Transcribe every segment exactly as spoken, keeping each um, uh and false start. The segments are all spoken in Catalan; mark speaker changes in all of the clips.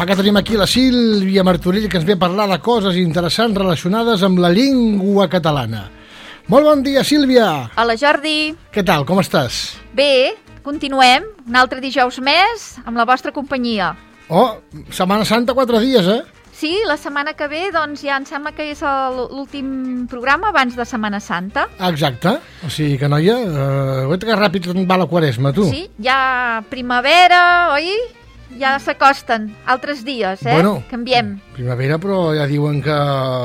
Speaker 1: Va, que tenim aquí la Sílvia Martorell, que ens ve a parlar de coses interessants relacionades amb la llengua catalana. Molt bon dia, Sílvia!
Speaker 2: Hola, Jordi!
Speaker 1: Què tal, com estàs?
Speaker 2: Bé, continuem, un altre dijous més, amb la vostra companyia.
Speaker 1: Oh, Setmana Santa, quatre dies, eh?
Speaker 2: Sí, la setmana que ve, doncs ja em sembla que és el- l'últim programa abans de Setmana Santa.
Speaker 1: Exacte. O sigui que, noia, eh, guaita que ràpid te'n va la Quaresma, tu.
Speaker 2: Sí, ja primavera, oi? Ja s'acosten altres dies, eh?
Speaker 1: Bueno.
Speaker 2: Canviem.
Speaker 1: Primavera, però ja diuen que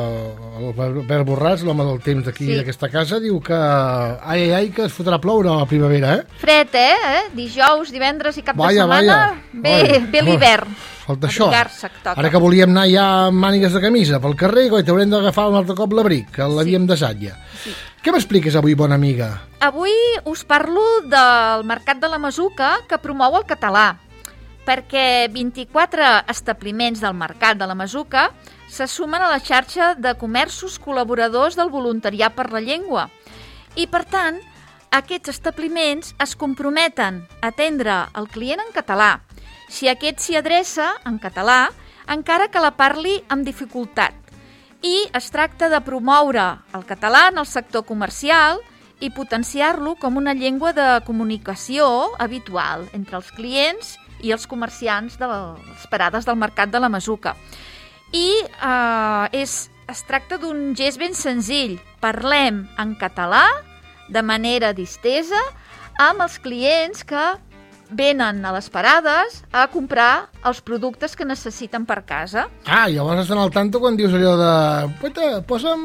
Speaker 1: el Albert Borràs, l'home del temps d'aquí,
Speaker 2: Sí.
Speaker 1: d'aquesta casa, diu que ai, ai, ai, que es fotrà a ploure a la primavera, eh?
Speaker 2: Fred, eh? eh? Dijous, divendres i cap
Speaker 1: Vaya,
Speaker 2: de setmana,
Speaker 1: vaya.
Speaker 2: bé,
Speaker 1: Oi,
Speaker 2: bé l'hivern.
Speaker 1: Falta això.
Speaker 2: Abrigar-se que toca.
Speaker 1: Ara que volíem anar ja amb mànigues de camisa pel carrer, coi, t'haurem d'agafar un altre cop l'abric, que l'havíem desat ja.
Speaker 2: Sí.
Speaker 1: Què m'expliques avui, bona amiga?
Speaker 2: Avui us parlo del Mercat de la Masuca que promou el català, perquè vint-i-quatre establiments del Mercat de la Masuca se sumen a la xarxa de comerços col·laboradors del voluntariat per la llengua. I, per tant, aquests establiments es comprometen a atendre el client en català, si aquest s'hi adreça en català, encara que la parli amb dificultat. I es tracta de promoure el català en el sector comercial i potenciar-lo com una llengua de comunicació habitual entre els clients i els comerciants de les parades del Mercat de la Masuca. I eh, és, es tracta d'un gest ben senzill. Parlem en català de manera distesa amb els clients que venen a les parades a comprar els productes que necessiten per casa.
Speaker 1: Ah, llavors estan al tanto quan dius allò de... Pueta,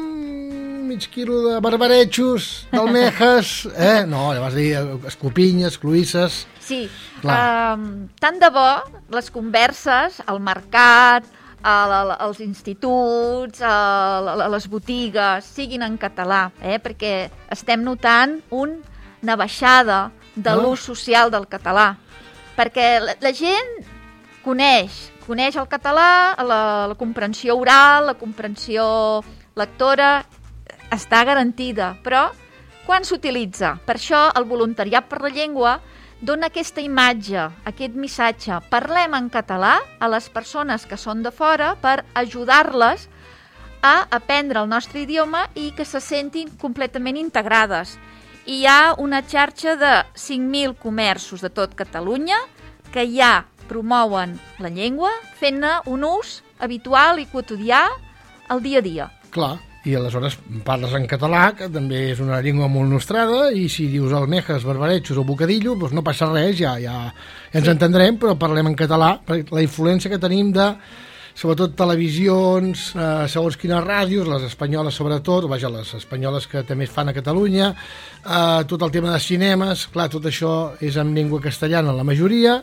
Speaker 1: posa'm mig quilo de barbaretxos, d'almejes... Eh? No, llavors dir escopinyes, cloïsses...
Speaker 2: Sí,
Speaker 1: Clar.
Speaker 2: um, tant de bo les converses al mercat, a la, als instituts, a, la, a les botigues, siguin en català, eh? Perquè estem notant una baixada de
Speaker 1: No?
Speaker 2: l'ús social del català. Perquè la, la gent coneix, coneix el català, la, la comprensió oral, la comprensió lectora està garantida, però quan s'utilitza? Per això el voluntariat per la llengua dona aquesta imatge, aquest missatge. Parlem en català a les persones que són de fora per ajudar-les a aprendre el nostre idioma i que se sentin completament integrades. I hi ha una xarxa de cinc mil comerços de tot Catalunya que ja promouen la llengua fent-ne un ús habitual i quotidià al dia a dia.
Speaker 1: Clar, i aleshores parles en català, que també és una llengua molt nostrada, i si dius almejes, barbaretxos o bocadillo, doncs no passa res, ja, ja, ja ens entendrem, però parlem en català, perquè la influència que tenim de, sobretot, televisions, eh, segons quines ràdios, les espanyoles sobretot, vaja, les espanyoles que també es fan a Catalunya, eh, tot el tema de cinemes, clar, tot això és en llengua castellana la majoria,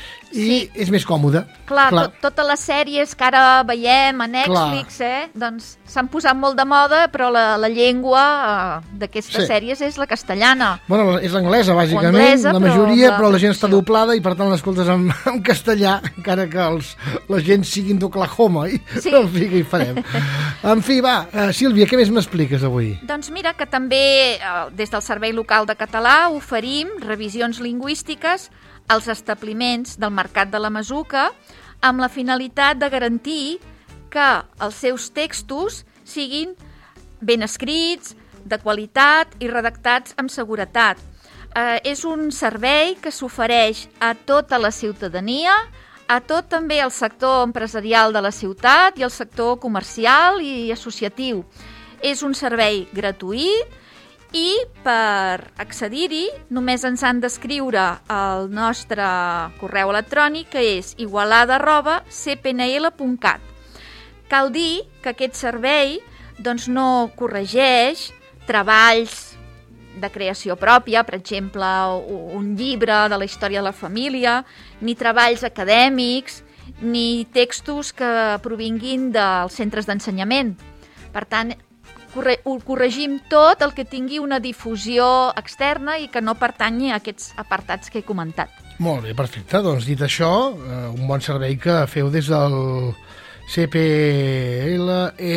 Speaker 1: i
Speaker 2: Sí.
Speaker 1: és més còmode.
Speaker 2: Clar, clar. Tot, totes les sèries que ara veiem a Netflix, eh, doncs s'han posat molt de moda, però la, la llengua eh, d'aquestes
Speaker 1: Sí.
Speaker 2: sèries és la castellana.
Speaker 1: Bueno, és l'anglesa, bàsicament,
Speaker 2: anglesa,
Speaker 1: la
Speaker 2: però
Speaker 1: majoria,
Speaker 2: la
Speaker 1: però la gent està
Speaker 2: traducció.
Speaker 1: doblada i per tant l'escoltes en, en castellà, encara que els, la gent siguin d'Oklahoma, i
Speaker 2: Sí.
Speaker 1: en fi, què hi farem. En fi, va, uh, Sílvia, què més m'expliques avui?
Speaker 2: Doncs mira que també eh, des del Servei Local de Català oferim revisions lingüístiques als establiments del Mercat de la Masuca amb la finalitat de garantir que els seus textos siguin ben escrits, de qualitat i redactats amb seguretat. Eh, és un servei que s'ofereix a tota la ciutadania, a tot també el sector empresarial de la ciutat i el sector comercial i associatiu. És un servei gratuït i per accedir-hi només ens han d'escriure al nostre correu electrònic, que és igualada arroba c p n l punt cat. Cal dir que aquest servei doncs, no corregeix treballs de creació pròpia, per exemple, un llibre de la història de la família, ni treballs acadèmics, ni textos que provinguin dels centres d'ensenyament. Per tant, corre ho corregim tot el que tingui una difusió externa i que no pertanyi a aquests apartats que he comentat.
Speaker 1: Molt bé, perfecte. Doncs dit això, eh, un bon servei que feu des del C P L,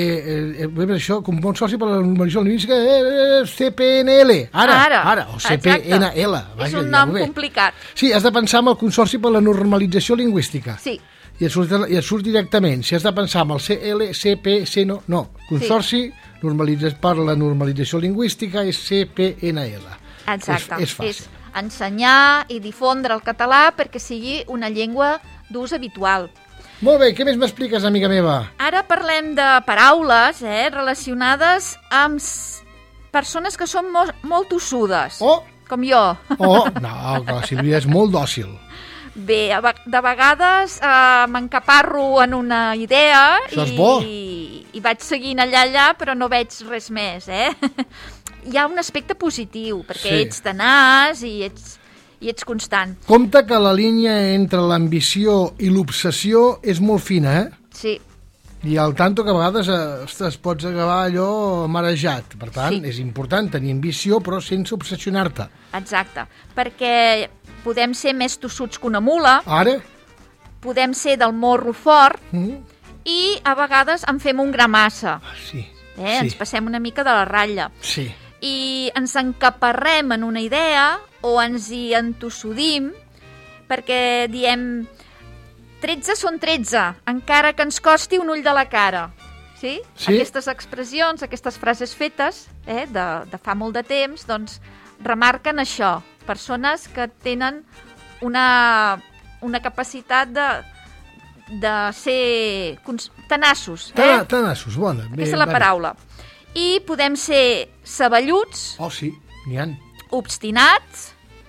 Speaker 1: eh, eh, això, com bon soci per la normalització lingüística, eh, C P N L, ara,
Speaker 2: ara,
Speaker 1: ara o C P N L.
Speaker 2: És un nom complicat.
Speaker 1: Sí, has de pensar en el Consorci per la Normalització Lingüística.
Speaker 2: Sí.
Speaker 1: i et surt, i et surt directament. Si has de pensar amb el C L, C P, C, no, no. Consorci, sí. normalitzat per la normalització lingüística, és C P N L.
Speaker 2: Exacte.
Speaker 1: És, és fàcil.
Speaker 2: És ensenyar i difondre el català perquè sigui una llengua d'ús habitual.
Speaker 1: Molt bé, què més m'expliques, amiga meva?
Speaker 2: Ara parlem de paraules eh, relacionades amb persones que són molt, molt tossudes,
Speaker 1: Oh!
Speaker 2: com jo.
Speaker 1: Oh, no, que la Sílvia és molt dòcil.
Speaker 2: Bé, de vegades eh, m'encaparro en una idea
Speaker 1: Això és
Speaker 2: i,
Speaker 1: bo.
Speaker 2: i vaig seguint allà, allà, però no veig res més, eh? Hi ha un aspecte positiu, perquè
Speaker 1: Sí.
Speaker 2: ets tenaç i ets, i ets constant.
Speaker 1: Compte que la línia entre l'ambició i l'obsessió és molt fina, eh?
Speaker 2: Sí,
Speaker 1: I al tanto que a vegades eh, ostres, pots acabar allò marejat. Per tant,
Speaker 2: Sí.
Speaker 1: és important tenir ambició, però sense obsessionar-te.
Speaker 2: exacte. Perquè podem ser més tossuts que una mula,
Speaker 1: Ara?
Speaker 2: podem ser del morro fort
Speaker 1: Mm?
Speaker 2: i a vegades en fem un gra massa.
Speaker 1: Ah, sí.
Speaker 2: Eh?
Speaker 1: sí.
Speaker 2: Ens passem una mica de la ratlla.
Speaker 1: Sí.
Speaker 2: I ens encaparrem en una idea o ens hi entossudim perquè diem tretze són tretze, encara que ens costi un ull de la cara. Sí?
Speaker 1: Sí.
Speaker 2: Aquestes expressions, aquestes frases fetes eh, de, de fa molt de temps, doncs remarquen això. Persones que tenen una, una capacitat de, de ser cons- tenaços. Eh?
Speaker 1: Tana, Tanassos, bona. Bé,
Speaker 2: Aquesta és la
Speaker 1: va.
Speaker 2: paraula. I podem ser saballuts,
Speaker 1: Oh, sí, n'hi ha.
Speaker 2: obstinats,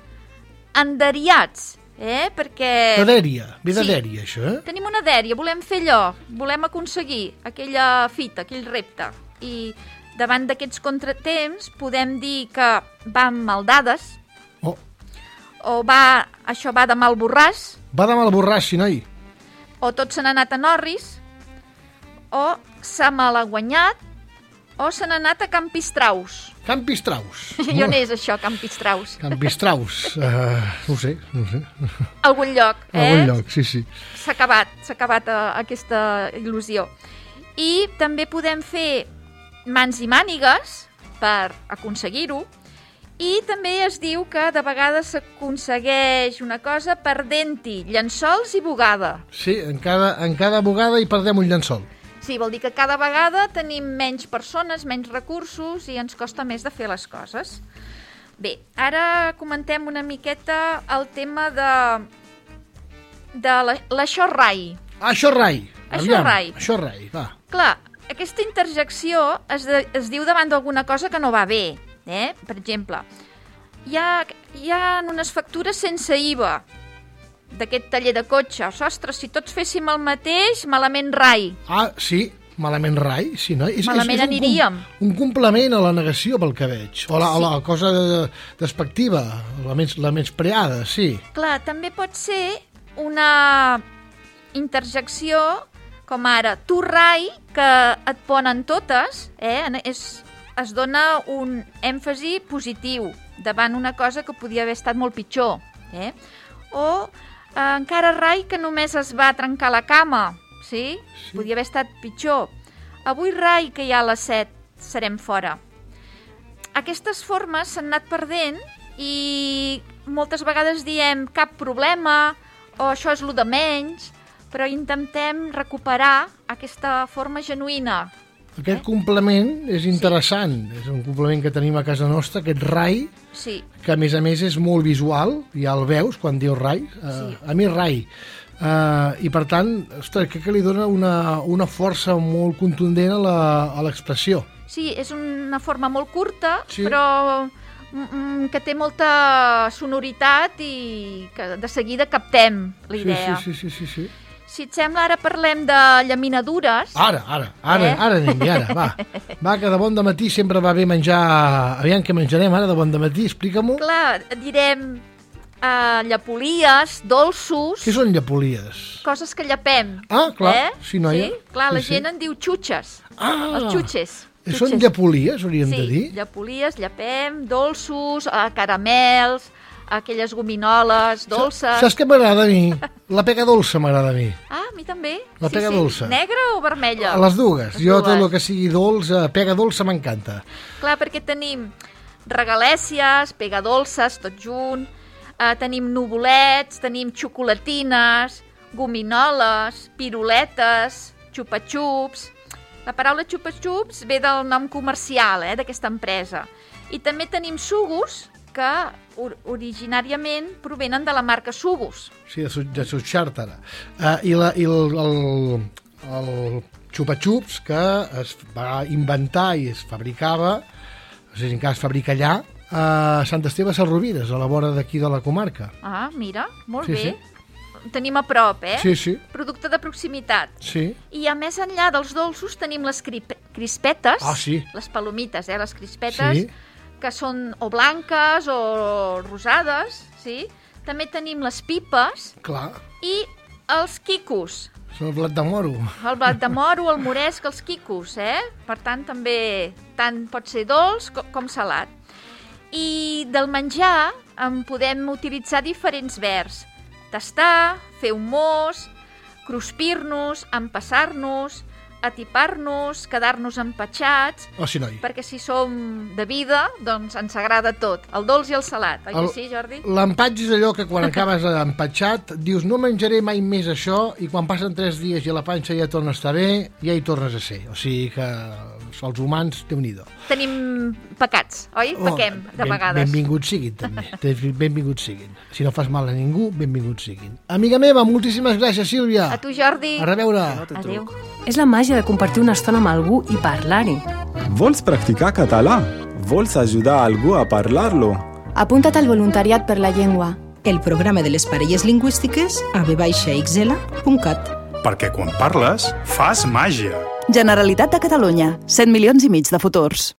Speaker 2: enderiats, eh? Perquè
Speaker 1: De dèria, ve de
Speaker 2: Sí.
Speaker 1: dèria, això, eh?
Speaker 2: tenim una dèria, volem fer allò, volem aconseguir aquella fita, aquell repte. I davant d'aquests contratemps podem dir que va amb maldades,
Speaker 1: Oh,
Speaker 2: o va, això va de mal borràs,
Speaker 1: va de mal borrassi, noi.
Speaker 2: o tot se n'ha anat a Norris, o s'ha malaguanyat, o se n'ha anat a Campistraus.
Speaker 1: Campistraus.
Speaker 2: I on és això, Campistraus?
Speaker 1: Campistraus. Uh, no ho sé, no ho sé.
Speaker 2: Algun lloc,
Speaker 1: A
Speaker 2: eh?
Speaker 1: algun lloc, sí, sí.
Speaker 2: S'ha acabat, s'ha acabat eh, aquesta il·lusió. I també podem fer mans i mànigues per aconseguir-ho. I també es diu que de vegades s'aconsegueix una cosa perdent-hi llençols i bugada.
Speaker 1: Sí, en cada, en cada bugada hi perdem un llençol.
Speaker 2: Sí, vol dir que cada vegada tenim menys persones, menys recursos i ens costa més de fer les coses. Bé, ara comentem una miqueta el tema de, de la- l'això rai.
Speaker 1: Això rai.
Speaker 2: Això rai.
Speaker 1: Això rai, va.
Speaker 2: Clar, aquesta interjecció es, de, es diu davant d'alguna cosa que no va bé. Eh? Per exemple, hi ha, hi ha unes factures sense I V A d'aquest taller de cotxes. Ostres, si tots féssim el mateix, malament rai.
Speaker 1: Ah, sí, malament rai, sí, no? És,
Speaker 2: Malament
Speaker 1: és, és un,
Speaker 2: aniríem.
Speaker 1: com- un complement a la negació, pel que veig. O la,
Speaker 2: Sí.
Speaker 1: o la cosa de, despectiva, la, menys, la menyspreada, sí.
Speaker 2: Clar, també pot ser una interjecció com ara tu rai, que et ponen totes, eh? En- és, es dona un èmfasi positiu davant una cosa que podia haver estat molt pitjor. Eh? O eh, encara rai que només es va trencar la cama, sí?
Speaker 1: Sí.
Speaker 2: Podia haver estat pitjor. Avui rai que ja a les set serem fora. Aquestes formes s'han anat perdent i moltes vegades diem cap problema o això és lo de menys, però intentem recuperar aquesta forma genuïna.
Speaker 1: Aquest
Speaker 2: Eh?
Speaker 1: complement és interessant. És un complement que tenim a casa nostra, aquest rai,
Speaker 2: Sí,
Speaker 1: que a més a més és molt visual, ja el veus quan dius rai. Uh,
Speaker 2: Sí.
Speaker 1: A mi rai. Uh, I per tant, ostres, crec que li dona una, una força molt contundent a la- a l'expressió.
Speaker 2: sí, és una forma molt curta,
Speaker 1: Sí.
Speaker 2: però mm, que té molta sonoritat i que de seguida captem la idea.
Speaker 1: Sí, sí, sí, sí, sí, sí.
Speaker 2: Si et sembla, ara parlem de llaminadures.
Speaker 1: Ara, ara, ara,
Speaker 2: Eh?
Speaker 1: ara anem ara, va. Va, que de bon matí sempre va bé menjar... Aviam què menjarem ara de bon matí, explica-m'ho.
Speaker 2: Clar, direm uh, llapolies, dolços,
Speaker 1: Què són llapolies?
Speaker 2: coses que llapem.
Speaker 1: Ah, clar,
Speaker 2: eh?
Speaker 1: sí, noia.
Speaker 2: Sí? Clar,
Speaker 1: Sí,
Speaker 2: la
Speaker 1: sí.
Speaker 2: gent en diu xutxes.
Speaker 1: Ah,
Speaker 2: Els xutxes.
Speaker 1: són
Speaker 2: xutxes.
Speaker 1: llapolies, hauríem
Speaker 2: Sí,
Speaker 1: de dir.
Speaker 2: llapolies, llapem, dolços, uh, caramels, aquelles gominoles dolces.
Speaker 1: Saps què m'agrada a mi? La pega dolça m'agrada a mi.
Speaker 2: Ah, a mi també.
Speaker 1: La
Speaker 2: sí,
Speaker 1: pega
Speaker 2: sí.
Speaker 1: dolça.
Speaker 2: Negra o vermella?
Speaker 1: A les dues.
Speaker 2: Les
Speaker 1: Jo tot
Speaker 2: dues.
Speaker 1: el que sigui dolç, eh, pega dolça m'encanta.
Speaker 2: Clar, perquè tenim regalèsies, pegadolces, tot junt, eh, tenim nuvolets, tenim xocolatines, gominoles, piruletes, xupa-xups. La paraula xupa-xups ve del nom comercial eh, d'aquesta empresa. I també tenim Sugus, que or originàriament provenen de la marca Sugus.
Speaker 1: Sí, de Sucharter. Uh, I la, i el, el, el xupa-xups que es va inventar i es fabricava, no sé si encara es fabrica allà, a Sant Esteve Sesrovires, a la vora d'aquí de la comarca.
Speaker 2: Ah, mira, molt
Speaker 1: sí,
Speaker 2: bé.
Speaker 1: Sí.
Speaker 2: Tenim a prop, eh?
Speaker 1: Sí, sí.
Speaker 2: Producte de proximitat.
Speaker 1: Sí.
Speaker 2: I a més enllà dels dolços tenim les crispetes,
Speaker 1: ah, sí.
Speaker 2: les palomites, eh? Les crispetes,
Speaker 1: sí.
Speaker 2: que són o blanques o rosades, sí? També tenim les pipes.
Speaker 1: Clar.
Speaker 2: I els quicos.
Speaker 1: Són el blat de moro.
Speaker 2: El blat de moro, el moresc, els quicos, eh? Per tant, també tant pot ser dolç com, com salat. I del menjar en podem utilitzar diferents verbs. Tastar, fer un mos, cruspir-nos, empassar-nos, atipar-nos, quedar-nos empatxats...
Speaker 1: Oh, sí, noi.
Speaker 2: Perquè si som de vida, doncs ens agrada tot, el dolç i el salat. Oi que sí, Jordi?
Speaker 1: L'empatx és allò que quan acabes empatxat dius no menjaré mai més això i quan passen tres dies i la panxa ja torna a estar bé, ja hi tornes a ser. O sigui que els humans, Déu-n'hi-do.
Speaker 2: Tenim pecats, oi?
Speaker 1: Oh,
Speaker 2: Pequem, de
Speaker 1: ben,
Speaker 2: vegades.
Speaker 1: Benvinguts siguin, també. Benvinguts siguin. Si no fas mal a ningú, benvinguts siguin. Amiga meva, moltíssimes gràcies, Sílvia.
Speaker 2: A tu, Jordi.
Speaker 1: A reveure.
Speaker 2: Adéu.
Speaker 3: És la màgia de compartir una estona amb algú i parlar-hi.
Speaker 4: Vols practicar català? Vols ajudar algú a parlar-lo?
Speaker 3: Apunta't al voluntariat per la llengua.
Speaker 5: El programa de les parelles lingüístiques a v baixa x l punt cat.
Speaker 6: Perquè quan parles, fas màgia.
Speaker 7: Generalitat de Catalunya. set milions i mig de futurs.